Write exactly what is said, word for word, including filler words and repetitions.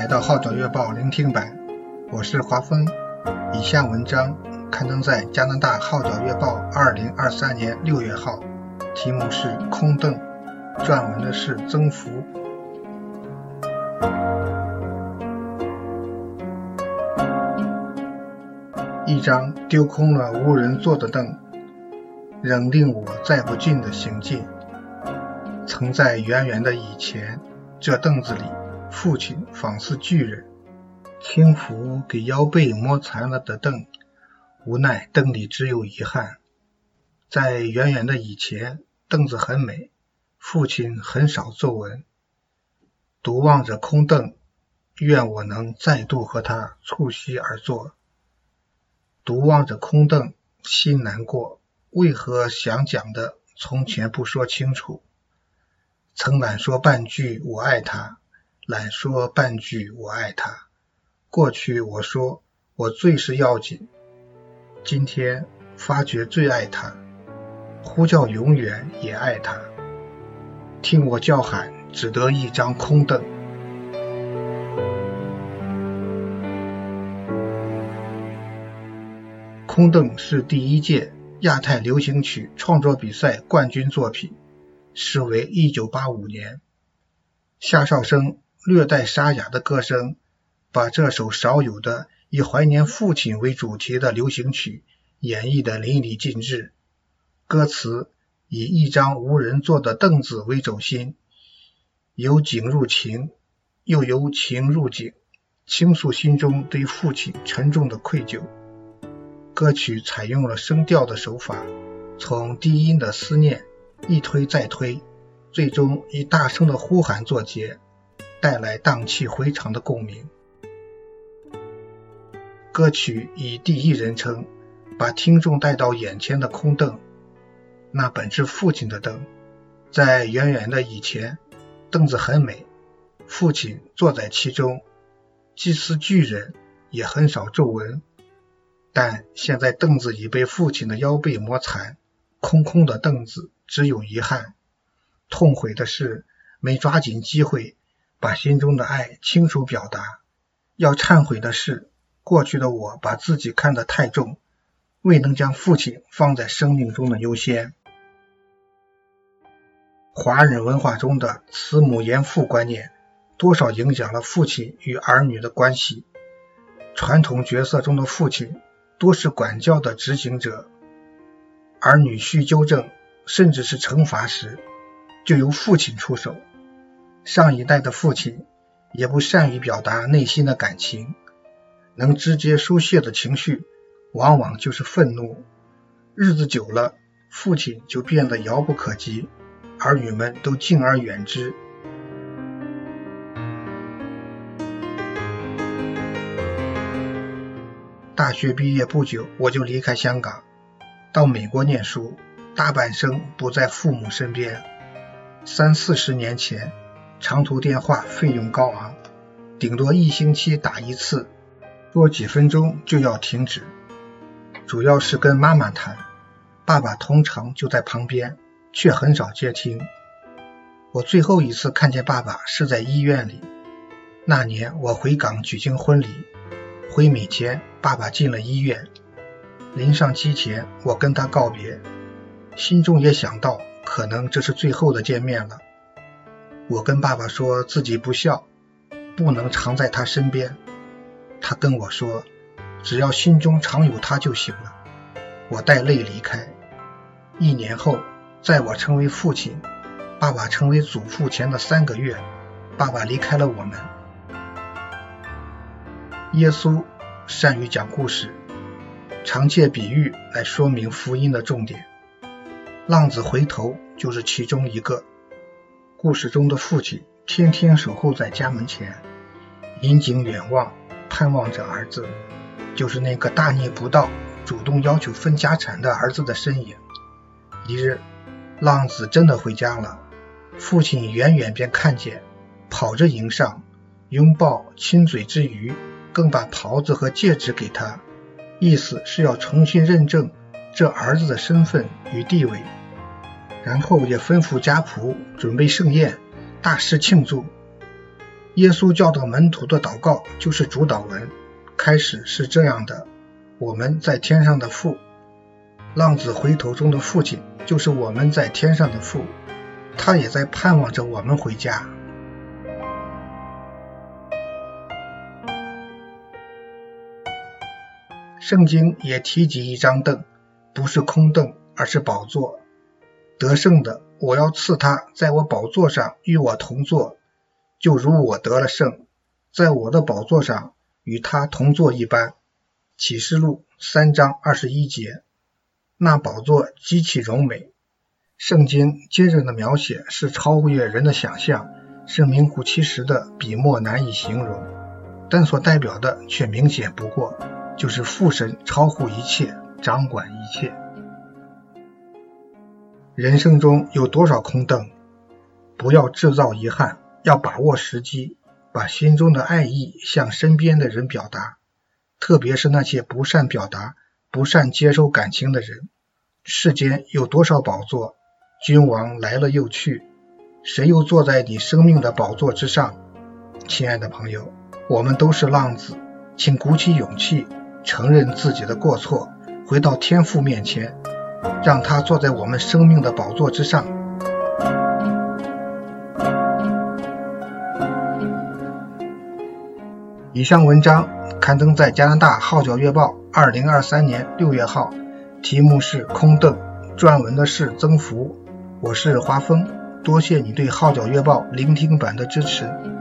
到号角月报聆听版，我是华峰。以下文章刊登在加拿大号角月报二零二三年六月号，题目是空凳，撰文的是曾福。一张丢空了无人坐的凳，仍令我再不进的行进。曾在远远的以前，这凳子里父亲仿似巨人，轻抚给腰背磨残了的凳，无奈凳里只有遗憾。在远远的以前，凳子很美，父亲很少皱纹。独望着空凳，愿我能再度和他促膝而坐。独望着空凳，心难过，为何想讲的从前不说清楚？曾懒说半句我爱他，懒说半句我爱他。过去我说我最是要紧，今天发觉最爱他，呼叫永远也爱他。听我叫喊，只得一张空凳。空凳是第一届亚太流行曲创作比赛冠军作品，时为一九八五年。夏绍生略带沙哑的歌声，把这首少有的以怀念父亲为主题的流行曲演绎得淋漓尽致。歌词以一张无人坐的凳子为轴心，由景入情，又由情入景，倾诉心中对父亲沉重的愧疚。歌曲采用了声调的手法，从低音的思念一推再推，最终以大声的呼喊作结，带来荡气回肠的共鸣。歌曲以第一人称把听众带到眼前的空凳，那本是父亲的凳。在远远的以前，凳子很美，父亲坐在其中，既似巨人，也很少皱纹。但现在凳子已被父亲的腰背磨残，空空的凳子只有遗憾。痛悔的是没抓紧机会把心中的爱清楚表达，要忏悔的是过去的我把自己看得太重，未能将父亲放在生命中的优先。华人文化中的慈母严父观念多少影响了父亲与儿女的关系。传统角色中的父亲多是管教的执行者，儿女需纠正甚至是惩罚时，就由父亲出手。上一代的父亲也不善于表达内心的感情，能直接抒泄的情绪往往就是愤怒。日子久了，父亲就变得遥不可及，儿女们都敬而远之。大学毕业不久，我就离开香港，到美国念书，大半生不在父母身边。三四十年前，长途电话费用高昂，顶多一星期打一次，多几分钟就要停止。主要是跟妈妈谈，爸爸通常就在旁边，却很少接听。我最后一次看见爸爸是在医院里，那年我回港举行婚礼，回美前爸爸进了医院。临上机前我跟他告别，心中也想到可能这是最后的见面了。我跟爸爸说自己不孝，不能常在他身边。他跟我说只要心中常有他就行了。我带泪离开。一年后，在我成为父亲，爸爸成为祖父前的三个月，爸爸离开了我们。耶稣善于讲故事，常借比喻来说明福音的重点。浪子回头就是其中一个。故事中的父亲天天守候在家门前，引颈远望，盼望着儿子，就是那个大逆不道主动要求分家产的儿子的身影。一日，浪子真的回家了，父亲远远便看见，跑着迎上，拥抱亲嘴之余，更把袍子和戒指给他，意思是要重新认证这儿子的身份与地位。然后也吩咐家仆准备盛宴，大肆庆祝。 耶稣教导门徒的祷告就是主祷文，开始是这样的：我们在天上的父。浪子回头中的父亲就是我们在天上的父，他也在盼望着我们回家。圣经也提及一张凳，不是空凳，而是宝座。得胜的，我要赐他在我宝座上与我同坐，就如我得了胜，在我的宝座上与他同坐一般。启示录三章二十一节。那宝座极其荣美。圣经接着的描写是超越人的想象，是名副其实的笔墨难以形容，但所代表的却明显不过，就是父神超乎一切，掌管一切。人生中有多少空凳？不要制造遗憾，要把握时机，把心中的爱意向身边的人表达，特别是那些不善表达、不善接收感情的人。世间有多少宝座？君王来了又去，谁又坐在你生命的宝座之上？亲爱的朋友，我们都是浪子，请鼓起勇气，承认自己的过错，回到天父面前，让他坐在我们生命的宝座之上。以上文章刊登在加拿大号角月报二零二三年六月号，题目是空凳，撰文的是曾福。我是华峰，多谢你对号角月报聆听版的支持。